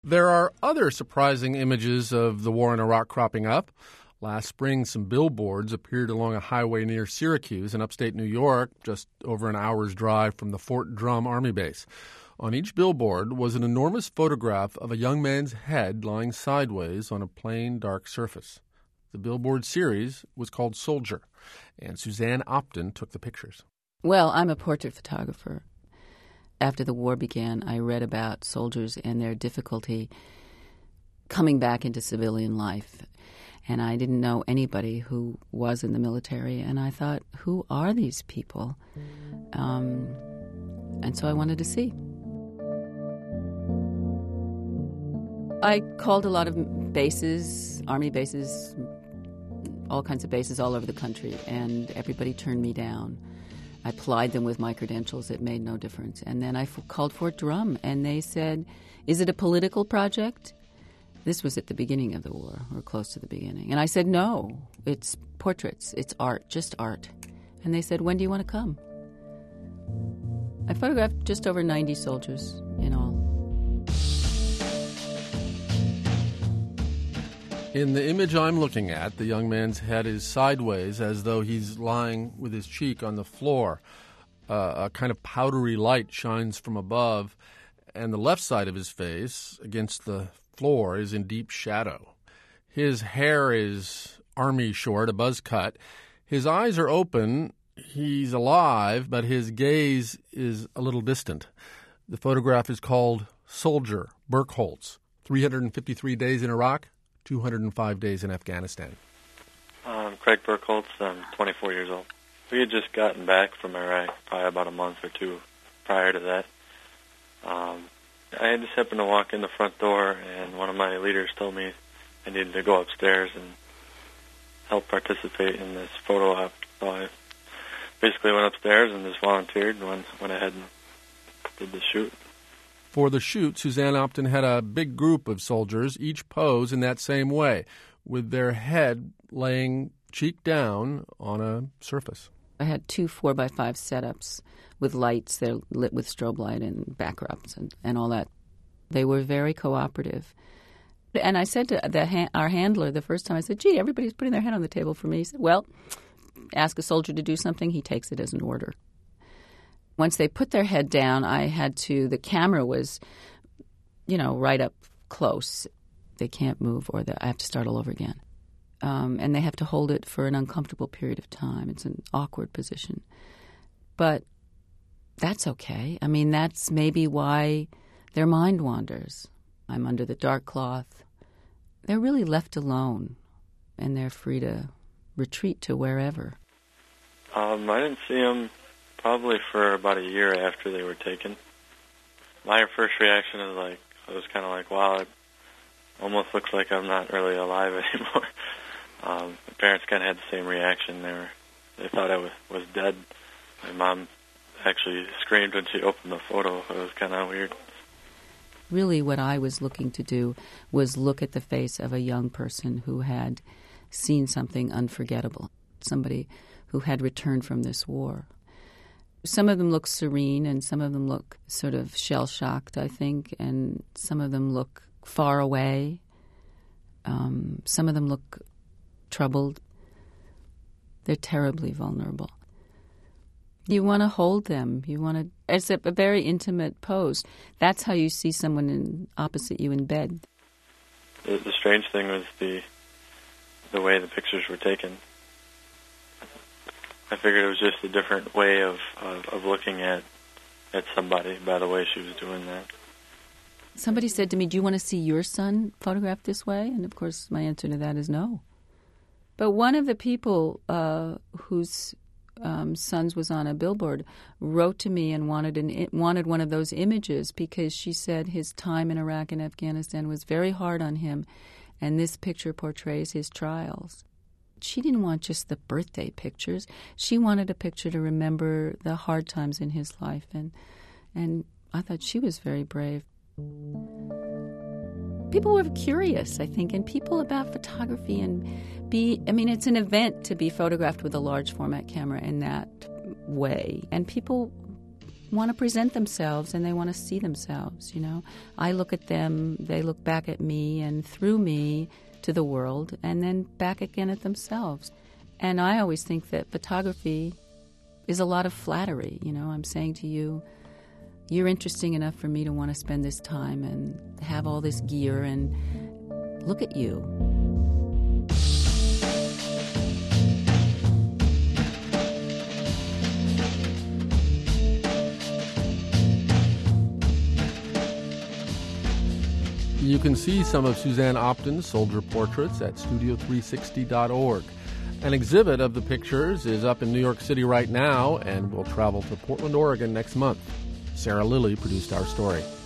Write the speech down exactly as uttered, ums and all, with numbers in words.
There are other surprising images of the war in Iraq cropping up. Last spring, some billboards appeared along a highway near Syracuse in upstate New York, just over an hour's drive from the Fort Drum Army base. On each billboard was an enormous photograph of a young man's head lying sideways on a plain, dark surface. The billboard series was called Soldier, and Suzanne Opton took the pictures. Well, I'm a portrait photographer. After the war began, I read about soldiers and their difficulty coming back into civilian life. And I didn't know anybody who was in the military. And I thought, who are these people? Um, and so I wanted to see. I called a lot of bases, Army bases, all kinds of bases all over the country, and everybody turned me down. I plied them with my credentials. It made no difference. And then I f- called Fort Drum, and they said, is it a political project? This was at the beginning of the war, or close to the beginning. And I said, no, it's portraits. It's art, just art. And they said, when do you want to come? I photographed just over ninety soldiers in all. In the image I'm looking at, the young man's head is sideways as though he's lying with his cheek on the floor. Uh, a kind of powdery light shines from above, and the left side of his face, against the floor, is in deep shadow. His hair is army short, a buzz cut. His eyes are open. He's alive, but his gaze is a little distant. The photograph is called Soldier, Burkholz, three hundred fifty-three days in Iraq, two hundred five days in Afghanistan. I'm Craig Burkholz. I'm twenty-four years old. We had just gotten back from Iraq probably about a month or two prior to that. Um, I just happened to walk in the front door, and one of my leaders told me I needed to go upstairs and help participate in this photo op. So I basically went upstairs and just volunteered and went, went ahead and did the shoot. For the shoot, Suzanne Opton had a big group of soldiers, each pose in that same way, with their head laying cheek down on a surface. I had two four by five setups with lights. They're lit with strobe light and backdrops and, and all that. They were very cooperative. And I said to the ha- our handler the first time, I said, gee, everybody's putting their head on the table for me. He said, well, ask a soldier to do something, he takes it as an order. Once they put their head down, I had to, the camera was, you know, right up close. They can't move or I have to start all over again. Um, and they have to hold it for an uncomfortable period of time. It's an awkward position. But that's okay. I mean, that's maybe why their mind wanders. I'm under the dark cloth. They're really left alone, and they're free to retreat to wherever. Um, I didn't see them probably for about a year after they were taken. My first reaction is like, I was kind of like, wow, it almost looks like I'm not really alive anymore. Um, my parents kind of had the same reaction. They were, they thought I was, was dead. My mom actually screamed when she opened the photo. It was kind of weird. Really what I was looking to do was look at the face of a young person who had seen something unforgettable, somebody who had returned from this war. Some of them look serene and some of them look sort of shell-shocked, I think, and some of them look far away. Um, some of them look troubled. They're terribly vulnerable. You want to hold them. You want to. It's a, a very intimate pose. That's how you see someone in, opposite you in bed. The, the strange thing was the the way the pictures were taken. I figured it was just a different way of, of, of looking at at somebody by the way she was doing that. Somebody said to me, do you want to see your son photographed this way? And, of course, my answer to that is no. But one of the people uh, whose um, sons was on a billboard wrote to me and wanted an, wanted one of those images because she said his time in Iraq and Afghanistan was very hard on him, and this picture portrays his trials. She didn't want just the birthday pictures. She wanted a picture to remember the hard times in his life, and and I thought she was very brave. People were curious, I think, and people about photography and be, I mean, it's an event to be photographed with a large format camera in that way. And people want to present themselves and they want to see themselves, you know. I look at them, they look back at me, and through me to the world, and then back again at themselves. And I always think that photography is a lot of flattery, you know. I'm saying to you, you're interesting enough for me to want to spend this time and have all this gear, and look at you. You can see some of Suzanne Opton's soldier portraits at studio three sixty dot org. An exhibit of the pictures is up in New York City right now and will travel to Portland, Oregon next month. Sarah Lilly produced our story.